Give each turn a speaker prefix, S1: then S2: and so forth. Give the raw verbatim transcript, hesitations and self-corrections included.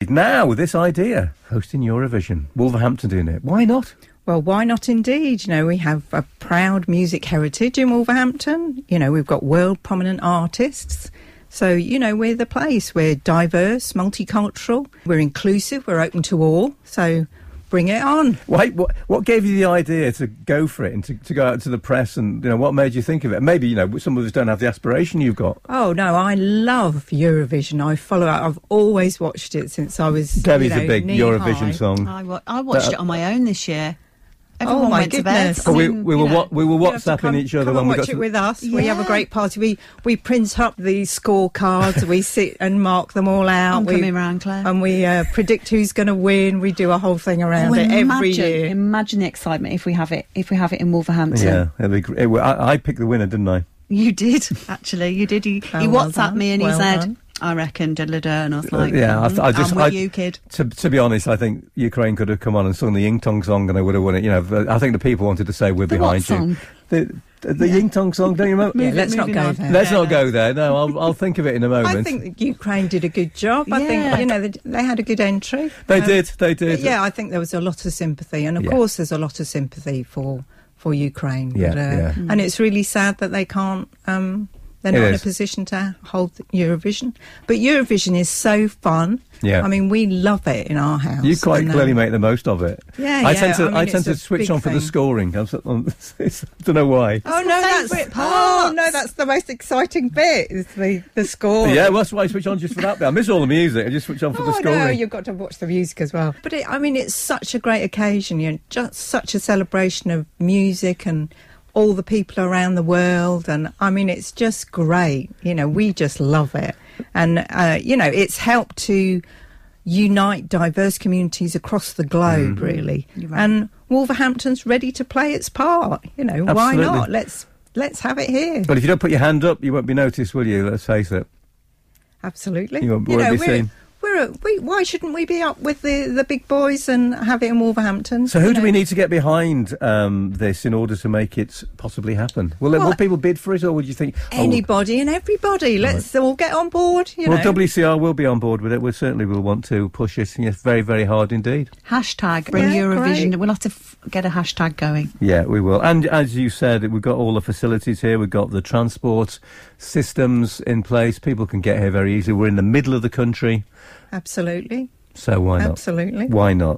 S1: Now, this idea, hosting Eurovision, Wolverhampton doing it. Why not?
S2: Well, why not indeed? You know, we have a proud music heritage in Wolverhampton. You know, we've got world prominent artists. So, you know, we're the place. We're diverse, multicultural, we're inclusive, we're open to all. So bring it on.
S1: Wait, what, what gave you the idea to go for it and to, to go out to the press, and, you know, what made you think of it? Maybe, you know, some of us don't have the aspiration you've got.
S2: Oh, no, I love Eurovision. I follow it. I've always watched it since I was,
S1: Debbie's
S2: you know,
S1: a big Eurovision
S2: high.
S1: song.
S3: I, wa- I watched
S1: But, uh,
S3: it on my own this year. Everyone
S2: Oh, my
S3: went
S2: goodness.
S3: to bed. I
S1: we,
S3: mean,
S1: we, were,
S3: you know,
S1: what, we were
S2: You have to
S1: WhatsApping
S2: come,
S1: each other
S2: come
S1: when
S2: and
S1: we got
S2: watch it
S1: to...
S2: with us. We have a
S3: Yeah.
S2: great party. We we print up the scorecards. We sit and mark them all out.
S3: I'm
S2: we,
S3: coming round, Claire.
S2: And we uh, predict who's going to win. We do a whole thing around
S3: Oh,
S2: it every
S3: imagine,
S2: year.
S3: Imagine the excitement if we have it. If we have it in Wolverhampton.
S1: Yeah, it'd be great. It, I, I picked the winner, didn't I?
S3: You did actually. You did. He,
S2: Oh,
S3: he
S2: well
S3: WhatsApped
S2: done.
S3: me and he
S2: Well
S3: said,
S2: done.
S3: "I reckon diddle and I was like,
S1: yeah, I,
S3: mm,
S1: I just...
S3: I'm with
S1: I,
S3: you, kid."
S1: To, to be honest, I think Ukraine could have come on and sung the Ying Tong song and they would have won it. You know, but I think the people wanted to say, we're
S3: The
S1: behind
S3: what song?
S1: you. The, the, the Ying Tong song, don't you remember?
S2: Yeah,
S3: Move it,
S2: let's not
S3: moving
S2: go
S3: on.
S2: there.
S1: Let's
S3: Yeah,
S1: not
S3: no.
S1: go there. No, I'll, I'll think of it in a moment.
S2: I think that Ukraine did a good job. I
S3: Yeah.
S2: think, you know, they, they had a good entry.
S1: They
S2: Um,
S1: did, they did.
S2: but yeah, I think there was a lot of sympathy. And, of
S1: Yeah.
S2: course, there's a lot of sympathy for for Ukraine.
S1: Yeah,
S2: but, uh,
S1: yeah.
S2: And it's really sad that they can't... Um, they're
S1: It
S2: not in
S1: is.
S2: a position to hold Eurovision. But Eurovision is so fun.
S1: Yeah.
S2: I mean, we love it in our house.
S1: You quite
S2: and, uh,
S1: clearly make the most of it.
S2: Yeah,
S1: I
S2: yeah,
S1: tend to,
S2: I mean,
S1: I
S2: it's
S1: tend to
S2: a
S1: switch
S2: big
S1: on for the
S2: thing.
S1: scoring. I'm, so- I'm, I don't know why.
S2: Oh, no,
S3: my
S2: that's...
S3: favourite
S2: Oh,
S3: part.
S2: no, that's the most exciting bit, is the, the score.
S1: Yeah, well, that's why I switch on just for that bit. I miss all the music. I just switch on for the
S2: Oh,
S1: scoring.
S2: no, you've got to watch the music as well. But, it, I mean, it's such a great occasion, you know, just such a celebration of music and all the people around the world. And, I mean, it's just great. You know, we just love it. And, uh, you know, it's helped to unite diverse communities across the globe, really.
S3: You're right.
S2: And Wolverhampton's ready to play its part. You know, why
S1: Absolutely.
S2: not? Let's let's have it here.
S1: But if you don't put your hand up, you won't be noticed, will you? Let's face it.
S2: Absolutely.
S1: You won't-
S2: You
S1: won't
S2: know,
S1: be
S2: we're,
S1: seen.
S2: we're a, we, why shouldn't we be up with the, the big boys and have it in Wolverhampton?
S1: So who
S2: You
S1: do
S2: know?
S1: we need to get behind um, this in order to make it possibly happen? Will,
S2: Well,
S1: will people bid for it, or would you think... oh,
S2: Anybody and everybody. Let's all get on board. You
S1: well,
S2: know.
S1: W C R will be on board with it. We certainly will want to push it. Yes, very, very hard indeed.
S3: Hashtag bring
S2: Yeah,
S3: Eurovision.
S2: great.
S3: We'll have to f- get a hashtag going.
S1: Yeah, we will. And as you said, we've got all the facilities here. We've got the transport systems in place. People can get here very easily. We're in the middle of the country.
S2: Absolutely.
S1: So why not?
S2: Absolutely.
S1: Why not?